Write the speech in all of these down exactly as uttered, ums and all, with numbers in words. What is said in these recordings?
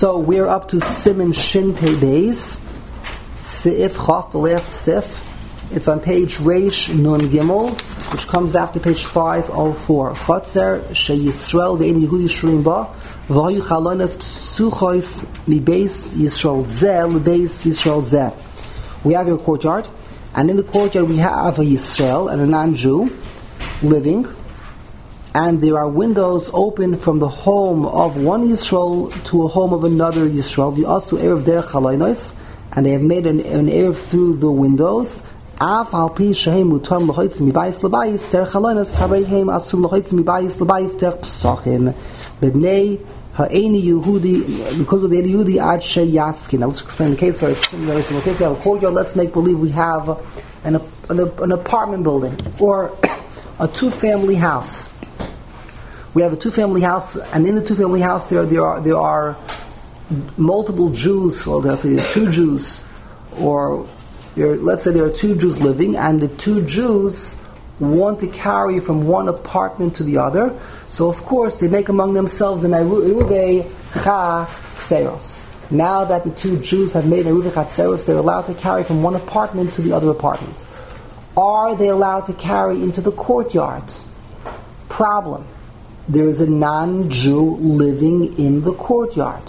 So we're up to Siman Shin Pei Beis, Seif Chaf, the last Sif. It's on page Reish Nun Gimel, which comes after page five oh four. Chotzer She Yisrael Ve'en Yehudi Shurim Ba V'hayu Chalonas Psuchois Mi Beis Yisrael Zeh L'Beis Yisrael Zeh. We have your courtyard, and in the courtyard we have a Yisrael and a non-Jew living, and there are windows open from the home of one Yisrael to a home of another Yisrael. The also Erev Derech Chalonos, and they have made an, an Erev through the windows. Af al pi shehem mutam l'chaytz mibayis l'bayis derech chalonos hareihem asur l'chaytz mibayis l'bayis derech psachim b'bnei ha'eni Yehudi, because of the Eni Yehudi ad she yaskin. Now let's explain the case very similar. Okay, if we have a courtyard, let's make believe we have an, an, an apartment building or a two-family house. We have a two-family house, and in the two-family house there there are there are multiple Jews. Well, let's say two Jews, or there, let's say there are two Jews living, and the two Jews want to carry from one apartment to the other. So of course they make among themselves an Eruve Chatzeros. Now that the two Jews have made an Eruve Chatzeros, they're allowed to carry from one apartment to the other apartment. Are they allowed to carry into the courtyard? Problem. There is a non-Jew living in the courtyard.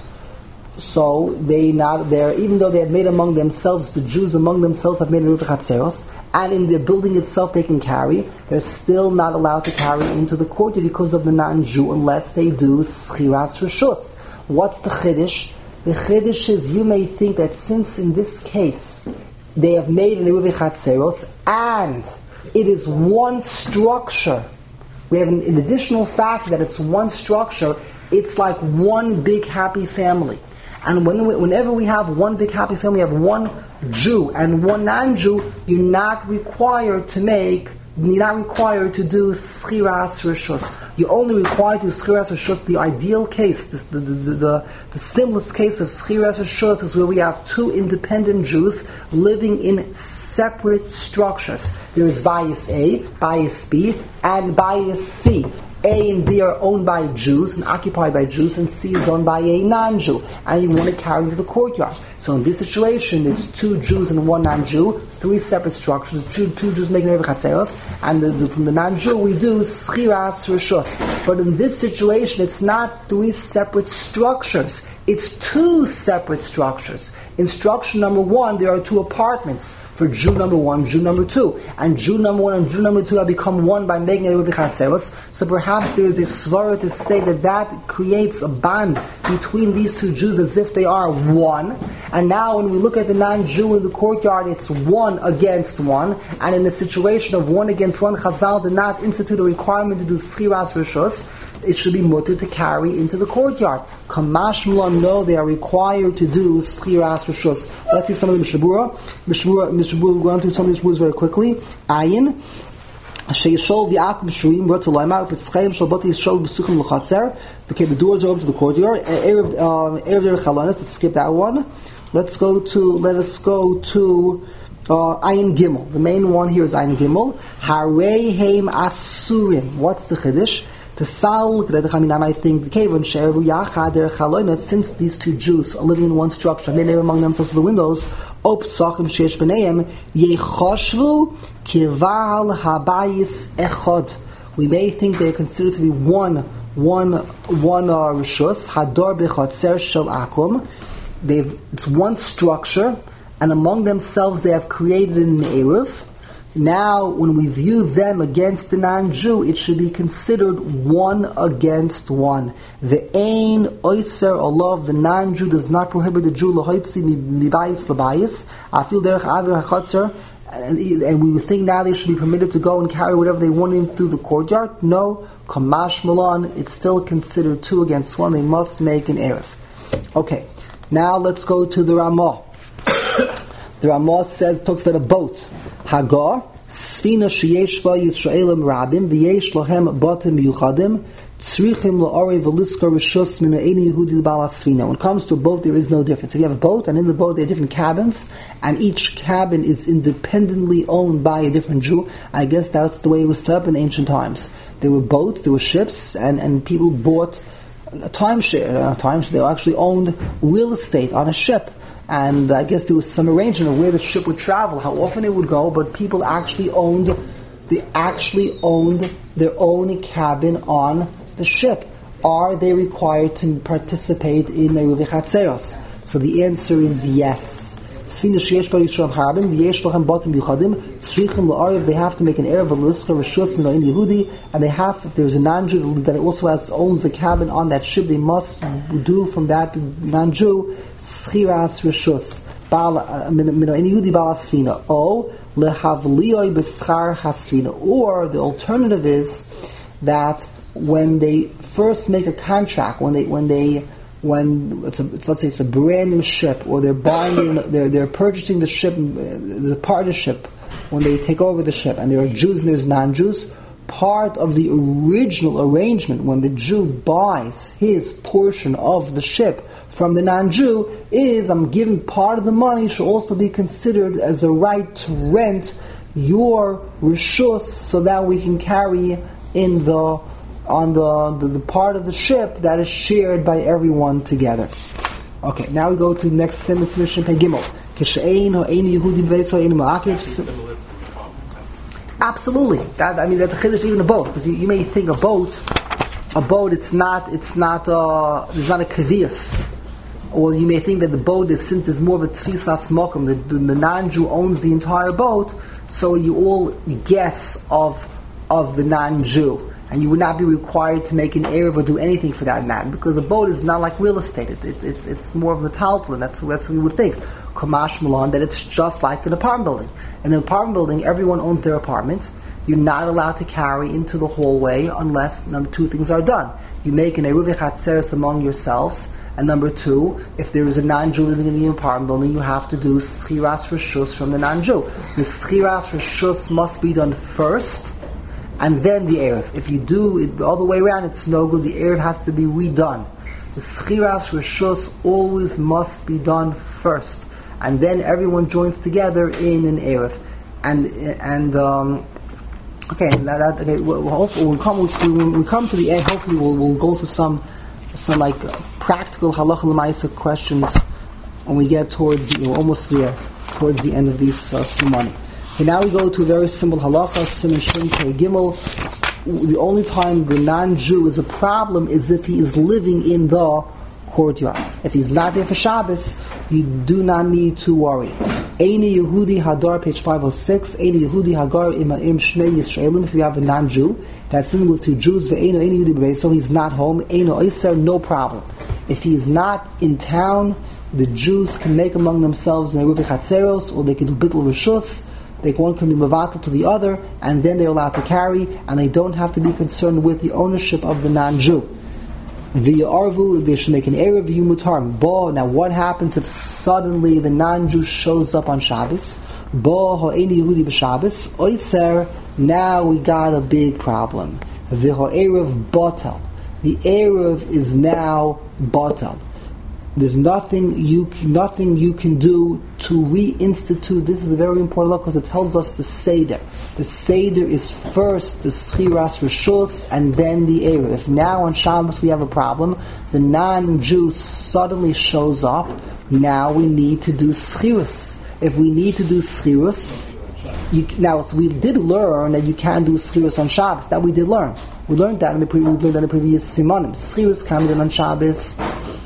So they not there, even though they have made among themselves, the Jews among themselves have made a Eruv Chatzeros, and in the building itself they can carry, they're still not allowed to carry into the courtyard because of the non-Jew unless they do Schiras Rishus. What's the Chiddush? The Chiddush is, you may think that since in this case they have made an Eruv Chatzeros and it is one structure, we have an, an additional fact that it's one structure, it's like one big happy family. And when we, whenever we have one big happy family, we have one Jew and one non-Jew, you're not required to make, you're not required to do Schiras Rishus. You're only required to do Schiras Rishus. The ideal case, this, the, the, the, the, the simplest case of Schiras Rishus is where we have two independent Jews living in separate structures. There is Bayis A, Bayis B, and Bayis C. A and B are owned by Jews and occupied by Jews, and C is owned by a non-Jew, and you want to carry to the courtyard. So in this situation, it's two Jews and one non-Jew, three separate structures. Two, two Jews making Erev Chatzeros, and the, the, from the non-Jew we do Schiras Rishus. But in this situation, it's not three separate structures; it's two separate structures. In structure number one, there are two apartments for Jew number one, Jew number two. And Jew number one and Jew number two have become one by making it with the Chatzeros. So perhaps there is a svara to say that that creates a bond between these two Jews as if they are one. And now when we look at the non-Jew in the courtyard, it's one against one. And in a situation of one against one, Chazal did not institute a requirement to do Schiras Rishus. It should be mutter to carry into the courtyard. Kamash Mulan, no, they are required to do Schiras Rishus. Let's see some of the Mishabura. Mishabura, Mishabura, we'll go on through some of these words very quickly. Ayin. Sheyishol v'akum shurim brought to Laimar Peschayim Shalbati Yishol B'suchim L'chatzer. Okay, the doors are open to the courtyard. Erev Derech Chalonos. Let's skip that one. Let's go to. Let us go to. Uh, Ayin Gimel. The main one here is Ayin Gimel. Hareihem Asurim. What's the Chiddush? The Sal, I think, the Kevon Sheru Yachad Der Chalonos, since these two Jews are living in one structure, and they live among themselves through the windows, Op Sachim Shesh B'neim, Yechoshvu Kival Habayis Echod. We may think they are considered to be one, one, one uh, Rishus, Hador B'Chatzer Shel Akum. They've, it's one structure, and among themselves they have created an Eruv. Now, when we view them against the non-Jew, it should be considered one against one. The Ein Oyser Olav, the non-Jew does not prohibit the Jew L'hoitzi Mibayis L'bayis. I feel derech Avir HaChatzer, and we would think now they should be permitted to go and carry whatever they want in through the courtyard. No, Kamash Malan, it's still considered two against one. They must make an Erev. Okay, now let's go to the Ramah. The Ramah says, talks about a boat. Hagar, Sfina sheyesh ba Yisraelim rabim, v'yesh lohem batim yuchadim, tzrichim la'arei v'liskar rishus min ha'eni Yehudi l'bala sfina. When it comes to a boat, there is no difference. If you have a boat, and in the boat there are different cabins, and each cabin is independently owned by a different Jew, I guess that's the way it was set up in ancient times. There were boats, there were ships, and, and people bought a timeshare. A timeshare. They actually owned real estate on a ship, and I guess there was some arrangement of where the ship would travel, how often it would go. But people actually owned, they actually owned their own cabin on the ship. Are they required to participate in Eruv Chatzeros? So the answer is yes. They have to make an Erev L'Luska Rishus Min Yehudi, and they have, if there's a non-Jew that also has owns a cabin on that ship, they must do from that non-Jew Schiras Rishus Min Yehudi Bal Hasfina, or Lehavlioi B'Schar Hasfina. Or the alternative is that when they first make a contract, when they when they when it's, a, it's let's say it's a brand new ship, or they're buying, they're they're purchasing the ship, the partnership, when they take over the ship, and there are Jews and there's non-Jews. Part of the original arrangement, when the Jew buys his portion of the ship from the non-Jew, is I'm giving part of the money should also be considered as a right to rent your rishus, so that we can carry in the on the, the, the part of the ship that is shared by everyone together. Okay, now we go to the next sentence, Mishnah Pei Gimel. Absolutely. That, I mean, that the chiddush even a boat, because you, you may think a boat, a boat, it's not, it's not, uh, there's not a kavias. Or you may think that the boat is, since there's more of a tfisas mokum, the, the, the non-Jew owns the entire boat, so you all guess of, of the non-Jew. And you would not be required to make an erev or do anything for that man, because a boat is not like real estate. It, it, it's it's more of a metaltalin. That's that's what we would think. Kamash Milan, that it's just like an apartment building. In an apartment building, everyone owns their apartment. You're not allowed to carry into the hallway unless number two things are done. You make an eruv chatzeres among yourselves, and number two, if there is a non-Jew living in the apartment building, you have to do schiras rishus from the non-Jew. The schiras rishus must be done first, and then the Erev. If you do it all the way around, it's no good. The Erev has to be redone. The Schiras Rishus always must be done first, and then everyone joins together in an Erev. And and um, okay, that, that, okay. We'll, hopefully we'll come when we come to the end. Hopefully, we'll we'll go through some some like uh, practical halacha l'maisa questions when we get towards the we're almost there towards the end of these uh, simani. Okay, now we go to a very simple halacha, Siman Shin Pei Gimel. The only time the non-Jew is a problem is if he is living in the courtyard. If he's not there for Shabbos, you do not need to worry. Eini Yehudi Hadar, page five oh six. Eini Yehudi Hagar Ima'im Shnei Yisraelim. If you have a non-Jew that's living with two Jews, ve'eino eini Yehudi b'beis, so he's not home. Eino Eiser, no problem. If he is not in town, the Jews can make among themselves Eruv Chatzeros, or they can do Bittul Rishus. They one can be mavatal to the other, and then they're allowed to carry, and they don't have to be concerned with the ownership of the non-Jew. Via arvu, they should make an erev yumutar. Bo. Now, what happens if suddenly the non-Jew shows up on Shabbos? Bo ha'eni Yehudi b'Shabbos. Oiser. Now we got a big problem. The ha'erev batal. The erev is now batal. There's nothing you nothing you can do to reinstitute. This is a very important law because it tells us the Seder. The Seder is first the Schiras Rishus and then the Erev. If now on Shabbos we have a problem, the non-Jew suddenly shows up, now we need to do Schiras. If we need to do Schiras, you, now so we did learn that you can do Schiras on Shabbos. That we did learn. We learned that in the, pre- we learned that in the previous Simonim. Schiras can be done on Shabbos.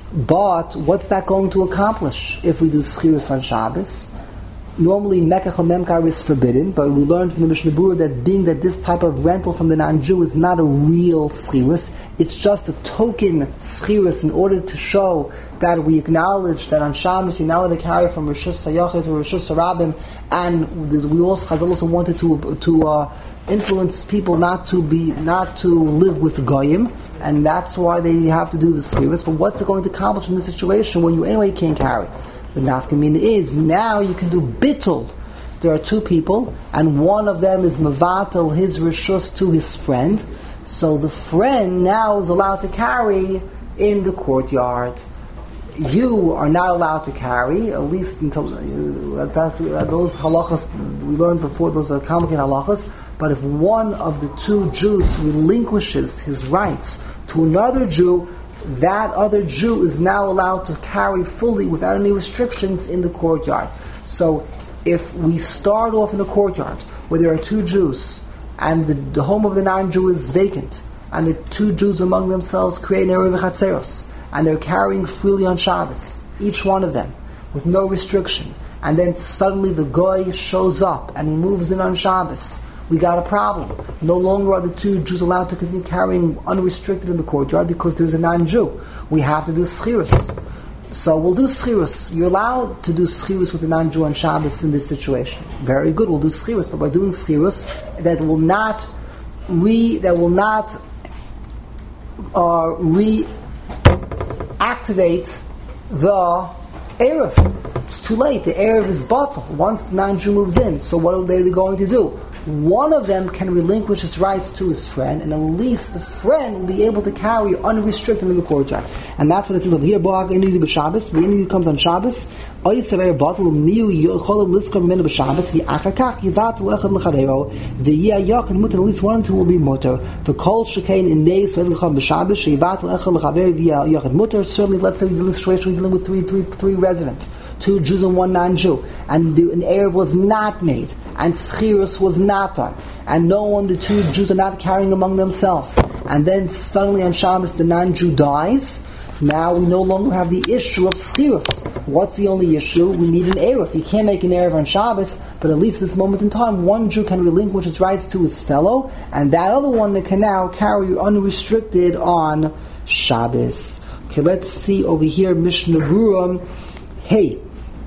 But what's that going to accomplish if we do Schiras on Shabbos? Normally, Mekach HaMemkar is forbidden, but we learned from the Mishnah Berurah that being that this type of rental from the non-Jew is not a real Schiras, it's just a token Schiras in order to show that we acknowledge that on Shabbos you're not allowed to carry from Rishus Hayachid to Rishus Harabim, and we also, Chazal also wanted to to uh, influence people not to be not to live with Goyim, and that's why they have to do the Schiras. But what's it going to accomplish in this situation when you anyway can't carry? The nafkamina is now you can do bittul. There are two people, and one of them is mavatal his rishus to his friend. So the friend now is allowed to carry in the courtyard. You are not allowed to carry, at least until uh, that, uh, those halachas we learned before. Those are complicated halachas. But if one of the two Jews relinquishes his rights to another Jew, that other Jew is now allowed to carry fully without any restrictions in the courtyard. So if we start off in the courtyard where there are two Jews and the, the home of the non-Jew is vacant, and the two Jews among themselves create an Erev Chatzeros, and they're carrying freely on Shabbos, each one of them, with no restriction, and then suddenly the Goy shows up and he moves in on Shabbos, we got a problem. No longer are the two Jews allowed to continue carrying unrestricted in the courtyard because there's a non-Jew. We have to do schirus. So we'll do schirus. You're allowed to do schirus with a non-Jew on Shabbos in this situation. Very good, we'll do schirus, but by doing schirus, that will not re that will not uh, reactivate the Erev. It's too late. The Erev is bottled once the non-Jew moves in. So what are they going to do? One of them can relinquish his rights to his friend, and at least the friend will be able to carry unrestricted in the courtyard. And that's what it says over here. The interview comes on Shabbos. At least one and two will be mutter. The kol shekain in days b'Shabbos sheyivatel echad l'chaver via yachid mutter. Certainly, let's say in this situation we're dealing with three, three, three residents, two Jews and one non-Jew, and the, an Erev was not made, and schirus was not done, and no one, the two Jews are not carrying among themselves, and then suddenly on Shabbos the non-Jew dies. Now we no longer have the issue of schirus. What's the only issue? We need an Erev. You can't make an Erev on Shabbos, but at least at this moment in time, one Jew can relinquish his rights to his fellow, and that other one that can now carry unrestricted on Shabbos. Okay, let's see over here, Mishnah Berurah, hey.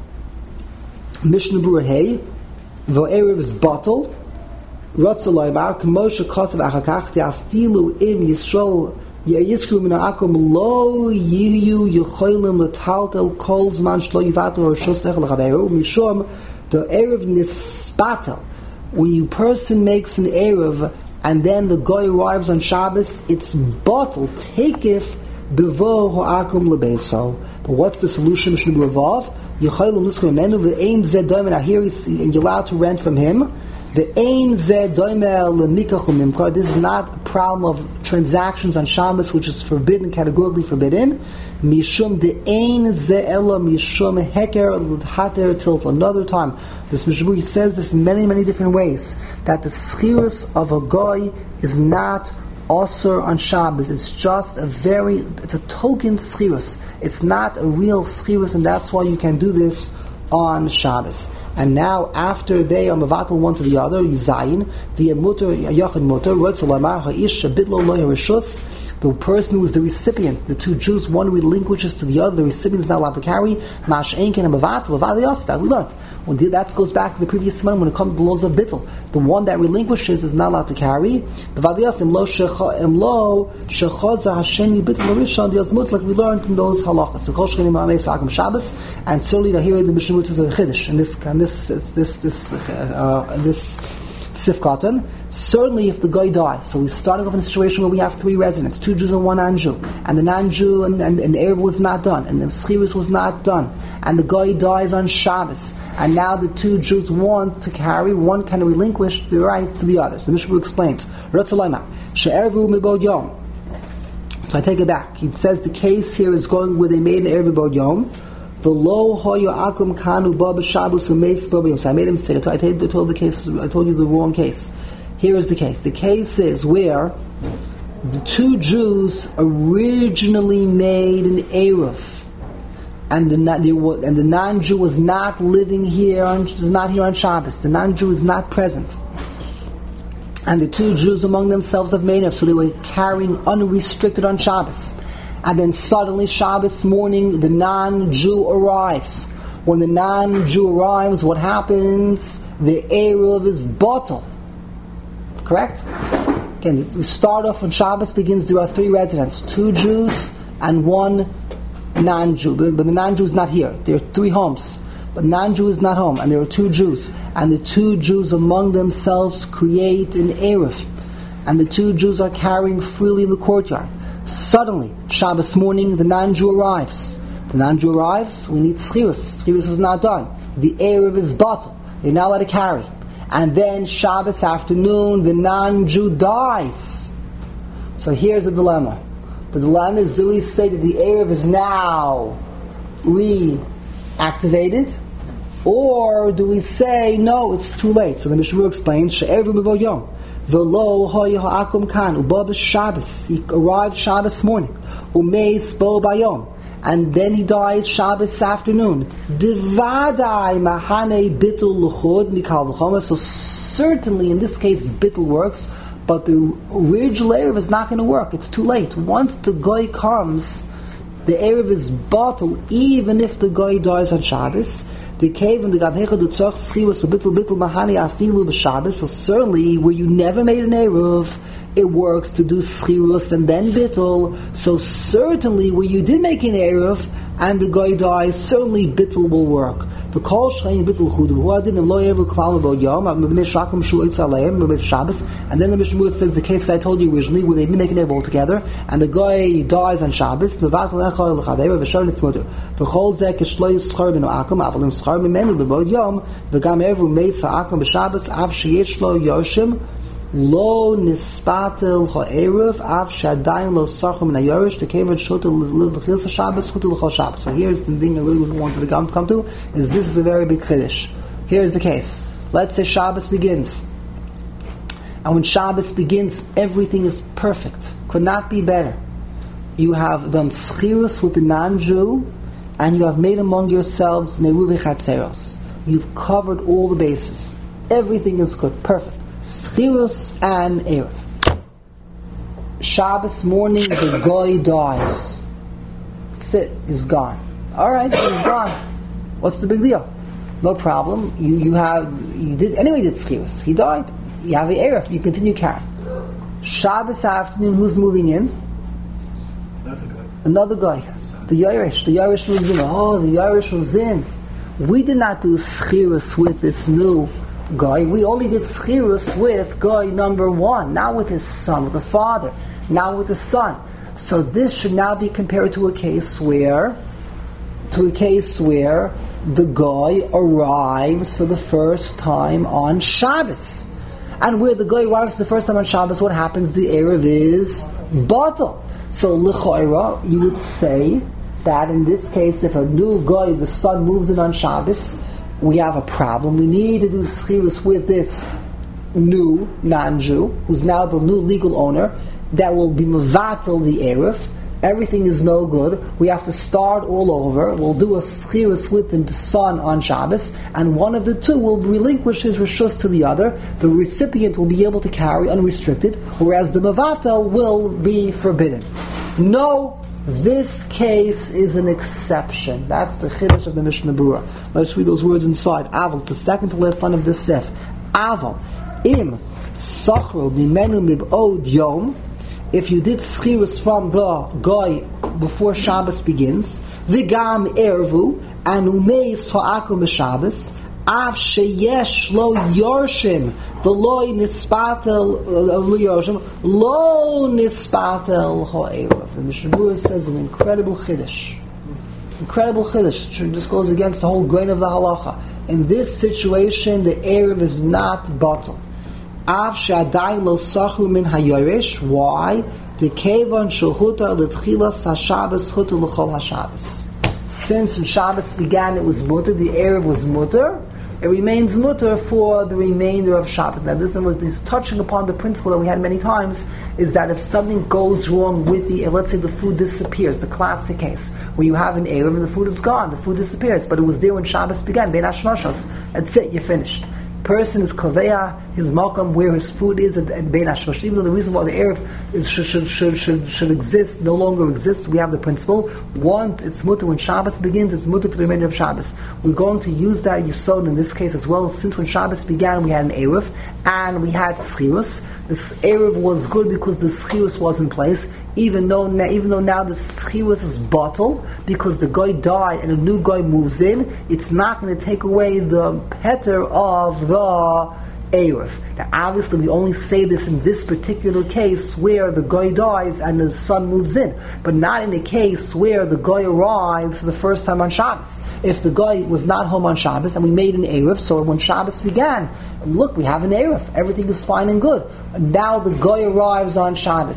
Mishnah Berurah, hey. V'erev is bottle. Ratzaloi bar k'moshe kosav achakach te'afilu im Yisrael Yisru min ha'akum lo yiyu yicholim l'taltel kol zman shlo yivatu rishos echel l'chaveru mishum the erev nispatel. When you person makes an erev and then the guy arrives on Shabbos, it's bottled. Taketh bevo ha'akum lebeso. But what's the solution? Mishnah Berurah yicholim l'skum menu ve'ein zeh doimen ahiris, and you're allowed to rent from him. Ve'ein zeh doimen l'mikachum mimkar. This is not a problem of transactions on Shabbos, which is forbidden, categorically forbidden. Mishum de'ein zeh ela mishum heker l'hater tilt. Another time, this Mishnah Berurah says this in many, many different ways, that the schirus of a goy is not osur on Shabbos. It's just a very, it's a token schirus. It's not a real schirus, and that's why you can do this on Shabbos. And now, after they are mevatel one to the other, Yizayin, the mutter, yachid mutter, rotzelamar ha'ish shabitlo lo yarishus. The person who is the recipient, the two Jews, one relinquishes to the other. The recipient is not allowed to carry. Mash einken and mevatel, mevatel yos. That we learned. When that goes back to the previous month when it comes to the laws of bittul. The one that relinquishes is not allowed to carry. Mevatel yos im lo shechoza hasheni bittul l'rishon dios mut, like we learned in those halachas. So kol shchenim ha'amei so Shabbos, and certainly the here the Mishnah Berurah is a chiddush in this and this this this uh, this sifkatan. Certainly, if the guy dies, so we're starting off in a situation where we have three residents, two Jews and one non-Jew, and the non-Jew and, and, and the Erev was not done, and the schirus was not done, and the guy dies on Shabbos, and now the two Jews want to carry, one can relinquish the rights to the others. The Mishnah explains, she'ervu mibod yom. So I take it back. He says the case here is going where they made an Erev mibod yom. The lo hoyo akum kanu ba b'Shabbos u'meis ba b'yom. So I made a mistake. I told, I told the case. I told you the wrong case. Here is the case. The case is where the two Jews originally made an Erev, and the and the non-Jew was not living here, on, was not here on Shabbos. The non-Jew is not present, and the two Jews among themselves have made it, so they were carrying unrestricted on Shabbos. And then suddenly Shabbos morning, the non-Jew arrives. When the non-Jew arrives, what happens? The Erev is bottled. Correct? Again, we start off when Shabbos begins, there are three residents, two Jews and one non-Jew. But, but the non-Jew is not here. There are three homes. But non-Jew is not home, and there are two Jews. And the two Jews among themselves create an Erev. And the two Jews are carrying freely in the courtyard. Suddenly, Shabbos morning, the non-Jew arrives. The non-Jew arrives, we need schirus. Schirus was not done. The Erev is bottled. You're not allowed to carry. And then Shabbos afternoon, the non-Jew dies. So here's a dilemma. The dilemma is, do we say that the Erev is now reactivated, or do we say, no, it's too late? So the Mishnah explains, She'erev b'bo yom, v'lo hoya ha'akum kan, u'ba b'Shabbos, he arrived Shabbos morning, u'meis bo bayom, and then he dies Shabbos afternoon. Divadai mahane bittul luchud mikal v'chomer. So certainly in this case bittul works, but the original Erev is not going to work. It's too late. Once the Goy comes, the Erev is bottled, even if the Goy dies on Shabbos. The cave and the gavhecha du tzorch schirus a bittul bittul mahane afilu b'Shabbos. So certainly where you never made an Erev, it works to do schirus and then bittul. So certainly where you did make an Erev and the guy dies, certainly bittul will work. The kol shchein bittul chudu who adin lo ever klam about yom b'nei shakum shu itz aleim b'nei Shabbos. And then the Mishnah says the case I told you originally where they didn't make an Erev altogether and the guy dies on Shabbos. V'vat lecha l'chaveira v'shar nitzmuter v'chol zeh k'shlo yischar b'no akum avalim schar mimenu b'bod yom v'gam erev u'meitz ha'akum b'Shabbos av sheyesh lo yoshim Lo nispatel ha'erev av shadayin lo sarchum min hayorish the kevad shotel l'chilsa Shabbos chutel l'chol Shabbos. So here's the thing I really wanted to come, come to, is this is a very big chiddush. Here's the case. Let's say Shabbos begins. And when Shabbos begins, everything is perfect. Could not be better. You have done schirus with the non-Jew, and you have made among yourselves neruvi chatzeros. You've covered all the bases. Everything is good. Perfect. Schirus and Erev. Shabbos morning, the Goy dies. That's it. He's gone. Alright, he's gone. What's the big deal? No problem. You you have, you did, anyway you did Schirus. He died. You have the Erev. You continue carrying. Shabbos afternoon, who's moving in? Another guy. Another guy. The Yerush. The Yerush moves in. Oh, the Yerush moves in. We did not do Schirus with this new guy. We only did schirus with guy number one, not with his son, with the father, not with the son. So this should now be compared to a case where, to a case where the guy arrives for the first time on Shabbos. And where the guy arrives for the first time on Shabbos, what happens? The Erev is batal. So l'choira, you would say that in this case, if a new guy, the son moves in on Shabbos, we have a problem. We need to do schirus with this new non-Jew, who's now the new legal owner, that will be mevatel the Erev. Everything is no good. We have to start all over. We'll do a schirus with the son on Shabbos, and one of the two will relinquish his reshus to the other. The recipient will be able to carry unrestricted, whereas the mevatel will be forbidden. No, this case is an exception. That's the chiddush of the Mishnah Berurah. Let's read those words inside. Aval, the second to last line of this sef. Aval, im sachro mimenu mib'od yom. If you did schirus from the guy before Shabbos begins, v'gam ervu and umeis ha'akum b'Shabbos, av sheyesh lo yorshim. The lo nispatel lo yorshim lo nispatel ha'erev. The Mishnah Berurah says an incredible chiddush. Incredible chiddush. It just goes against the whole grain of the halacha. In this situation, the erev is not batal. Av she'adayin lo sachu min hayorish. Why? The kevan shehutar l'tchilas haShabbos hutar l'chol haShabbos. Since when Shabbos began, it was mutter. The erev was mutter. It remains mutter for the remainder of Shabbos. Now, this was this touching upon the principle that we had many times, is that if something goes wrong with the, let's say the food disappears, the classic case, where you have an Erev and the food is gone, the food disappears, but it was there when Shabbos began, Ben Hashmashos, that's it, you're finished. Person is koveya, his malkam, where his food is at, at Ben Hashmashos. Even though the reason why the Erev is, should, should, should, should, should exist, no longer exists, we have the principle, once it's mutter, when Shabbos begins, it's mutter for the remainder of Shabbos. We're going to use that yisod in this case as well, since when Shabbos began, we had an Erev, and we had schirus. This Erev was good because the schirus was in place, even though even though now the schirus is bottled, because the guy died and a new guy moves in, it's not going to take away the heter of the Erev. Now obviously we only say this in this particular case where the guy dies and the son moves in, but not in a case where the guy arrives for the first time on Shabbos. If the guy was not home on Shabbos and we made an Erev, so when Shabbos began, look, we have an Erev, everything is fine and good. Now the guy arrives on Shabbos.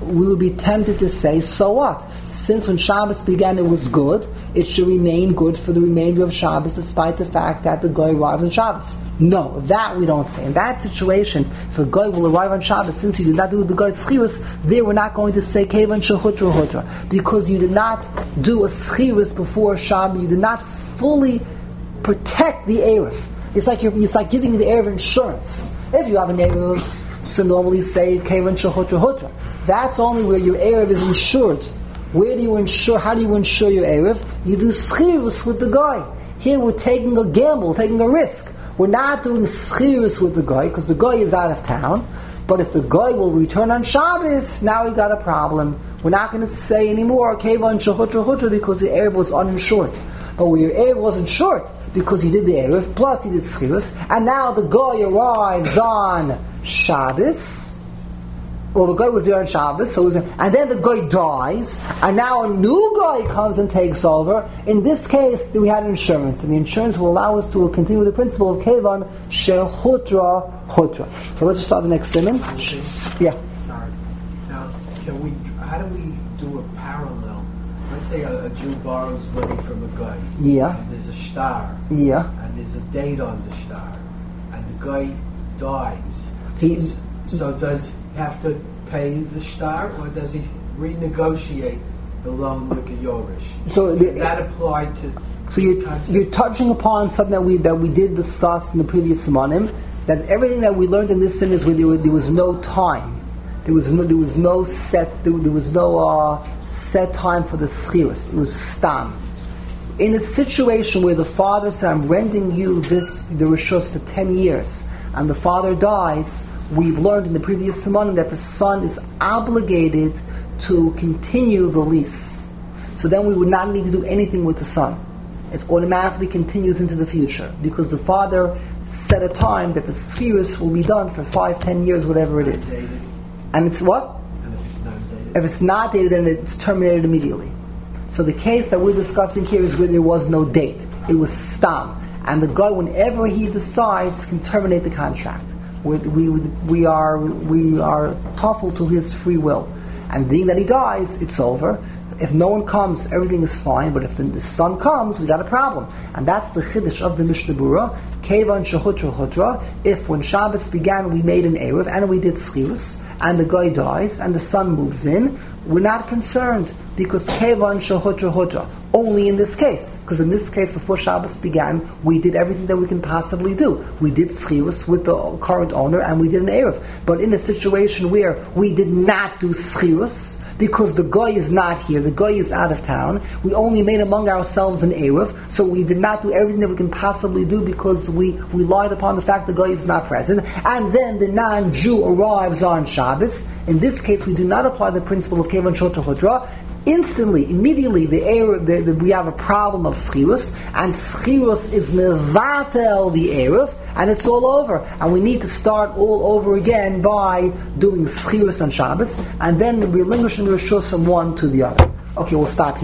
we would be tempted to say, so what? Since when Shabbos began it was good, it should remain good for the remainder of Shabbos despite the fact that the guy arrives on Shabbos. No, that we don't say. In that situation, if a guy will arrive on Shabbos, since you did not do the guy schirus, there we're not going to say kevan shehutra hutra, because you did not do a schirus before Shabbos, you did not fully protect the Erev. It's like you're, it's like giving the Erev insurance. If you have an Erev, so normally say kevan shehutra hutra. That's only where your Erev is insured. Where do you insure? How do you insure your Erev? You do schirus with the guy. Here we're taking a gamble, taking a risk. We're not doing schirus with the guy because the guy is out of town. But if the guy will return on Shabbos, now we got a problem. We're not going to say anymore kevan shehutra hutra because the Erev was uninsured. But where your Erev was insured because he did the Erev plus he did schirus, and now the guy arrives on Shabbos. Well, the guy was there on Shabbos, so it was, and then the guy dies, and now a new guy comes and takes over. In this case, we had insurance, and the insurance will allow us to continue the principle of kevan shehutra hutra. So let's just start the next simon. Yeah. Sorry. Now, can we? How do we do a parallel? Let's say a, a Jew borrows money from a guy. Yeah. And there's a star. Yeah. And there's a date on the star, and the guy dies. He. So does he have to pay the star, or does he renegotiate the loan with the Yorish? So Does that apply to? So you're, you're touching upon something that we that we did discuss in the previous simonim, that everything that we learned in this sin is where there, there was no time, there was no there was no set there, there was no uh, set time for the schirus. It was stam. In a situation where the father said, "I'm renting you this the rishus for ten years," and the father dies, we've learned in the previous simonim that the son is obligated to continue the lease. So then we would not need to do anything with the son. It automatically continues into the future because the father set a time that the schirus will be done for five, ten years, whatever it is. Dated. And it's what? And if it's not dated? If it's not dated, then it's terminated immediately. So the case that we're discussing here is where there was no date. It was stam. And the guy, whenever he decides, can terminate the contract. We, we, we are we are toughl to his free will. And being that he dies, it's over. If no one comes, everything is fine. But if the, the son comes, we got a problem. And that's the chiddush of the Mishnah Berurah. Kevan shehutra hutra. If when Shabbos began, we made an erev and we did schirus, and the guy dies and the son moves in, we're not concerned because kevan shehutra hutra. Only in this case, because in this case, before Shabbos began, we did everything that we can possibly do. We did schirus with the current owner, and we did an erev. But in a situation where we did not do schirus, because the guy is not here, the guy is out of town, we only made among ourselves an erev, so we did not do everything that we can possibly do because we relied upon the fact the guy is not present. And then the non-Jew arrives on Shabbos. In this case, we do not apply the principle of kevan shehutra hutra. Instantly, immediately, the, Erev, the, the we have a problem of schirus, and schirus is mevatel the erev, and it's all over. And we need to start all over again by doing schirus on Shabbos, and then relinquishing the rishus from one to the other. Okay, we'll stop here.